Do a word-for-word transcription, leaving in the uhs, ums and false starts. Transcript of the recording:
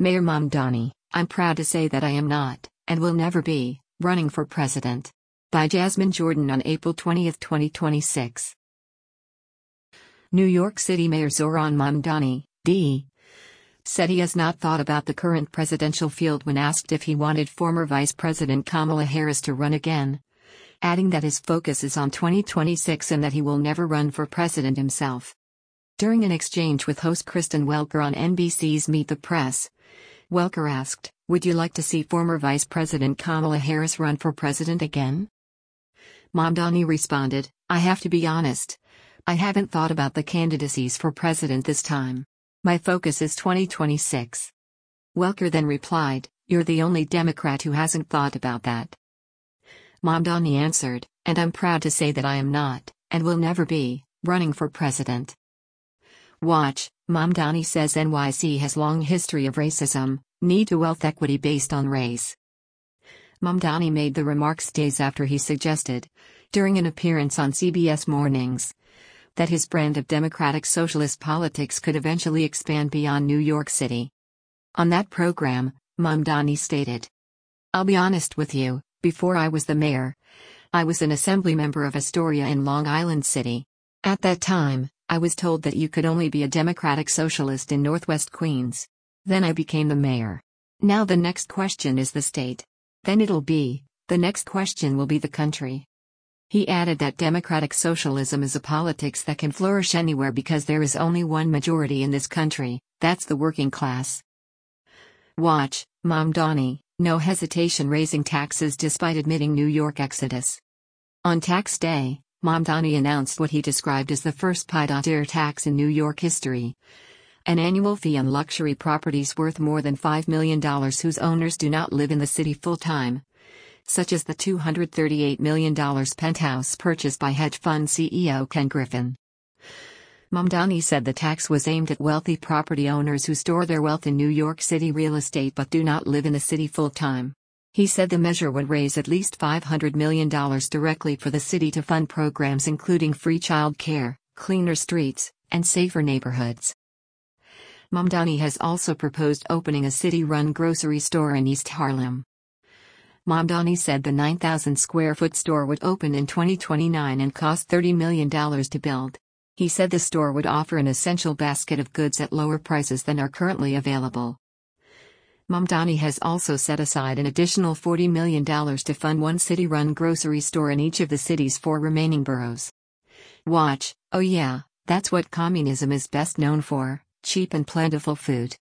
Mayor Mamdani, I'm proud to say that I am not, and will never be, running for president. By Jasmine Jordan on April twentieth, twenty twenty-six. New York City Mayor Zohran Mamdani, D. said he has not thought about the current presidential field when asked if he wanted former Vice President Kamala Harris to run again, adding that his focus is on twenty twenty-six and that he will never run for president himself. During an exchange with host Kristen Welker on N B C's Meet the Press, Welker asked, "Would you like to see former Vice President Kamala Harris run for president again?" Mamdani responded, "I have to be honest. I haven't thought about the candidacies for president this time. My focus is twenty twenty-six. Welker then replied, "You're the only Democrat who hasn't thought about that." Mamdani answered, "And I'm proud to say that I am not, and will never be, running for president." Watch, Mamdani says N Y C has long history of racism, need to wealth equity based on race. Mamdani made the remarks days after he suggested, during an appearance on C B S Mornings, that his brand of democratic socialist politics could eventually expand beyond New York City. On that program, Mamdani stated, "I'll be honest with you, before I was the mayor, I was an assembly member of Astoria in Long Island City. At that time, I was told that you could only be a democratic socialist in Northwest Queens. Then I became the mayor. Now the next question is the state. Then it'll be, the next question will be the country." He added that democratic socialism is a politics that can flourish anywhere because there is only one majority in this country, that's the working class. Watch, Mamdani, no hesitation raising taxes despite admitting New York exodus. On tax day, Mamdani announced what he described as the first pied-à-terre tax in New York history. An annual fee on luxury properties worth more than five million dollars whose owners do not live in the city full-time, such as the two hundred thirty-eight million dollars penthouse purchased by hedge fund C E O Ken Griffin. Mamdani said the tax was aimed at wealthy property owners who store their wealth in New York City real estate but do not live in the city full-time. He said the measure would raise at least five hundred million dollars directly for the city to fund programs including free child care, cleaner streets, and safer neighborhoods. Mamdani has also proposed opening a city-run grocery store in East Harlem. Mamdani said the nine thousand square foot store would open in twenty twenty-nine and cost thirty million dollars to build. He said the store would offer an essential basket of goods at lower prices than are currently available. Mamdani has also set aside an additional forty million dollars to fund one city-run grocery store in each of the city's four remaining boroughs. Watch, oh yeah, that's what communism is best known for, cheap and plentiful food.